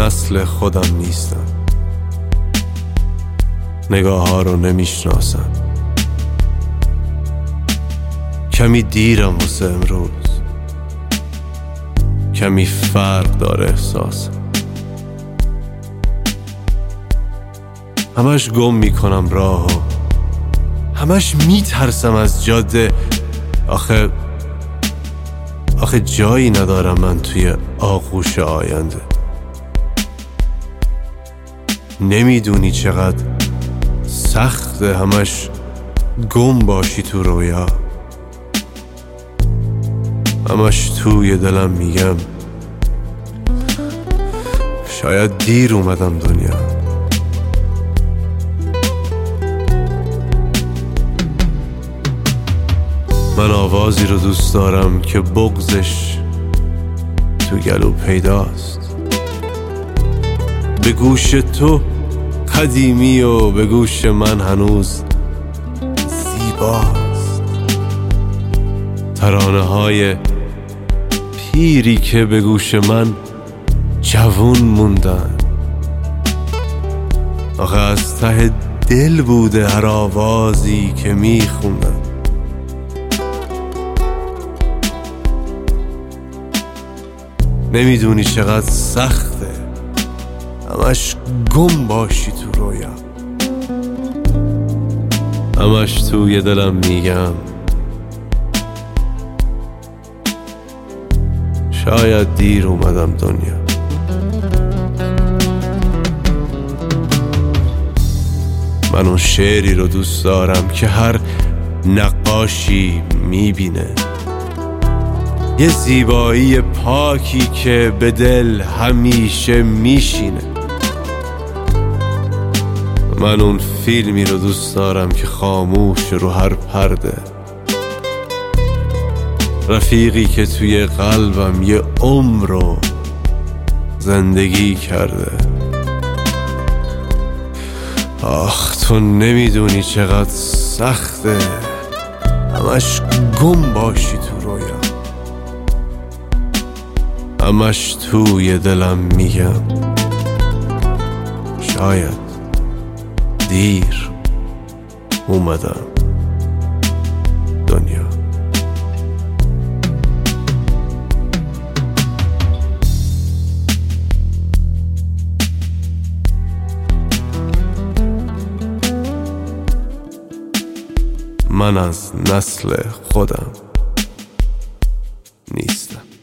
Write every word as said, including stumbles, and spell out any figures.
نسل خودم نیستم. نگاه ها رو نمیشناسم. کمی دیرم واسه امروز، کمی فرق داره احساسم. همش گم میکنم راهو، همش میترسم از جاده. آخه آخه جایی ندارم من توی آغوش آینده. نمیدونی چقدر سخته همش گم باشی تو رویا. همش توی دلم میگم شاید دیر اومدم دنیا. من آوازی رو دوست دارم که بغضش تو گلو پیداست. به گوش تو قدیمی و به گوش من هنوز زیباست. ترانه های پیری که به گوش من جوون موندن. آخه از ته دل بوده هر آوازی که میخوندن. نمیدونی چقدر سخته همش گم باشی تو رویا. همش توی دلم میگم شاید دیر اومدم دنیا. من اون شعری رو دوست دارم که هر نقاشی میبینه، یه زیبایی پاکی که به دل همیشه میشینه. من اون فیلمی رو دوست دارم که خاموش رو هر پرده، رفیقی که توی قلبم یه عمر رو زندگی کرده. آخ تو نمیدونی چقدر سخته همش گم باشی تو رویا. همش توی دلم میگم شاید دیر اومدم دنیا. من از نسل خودم نیستم.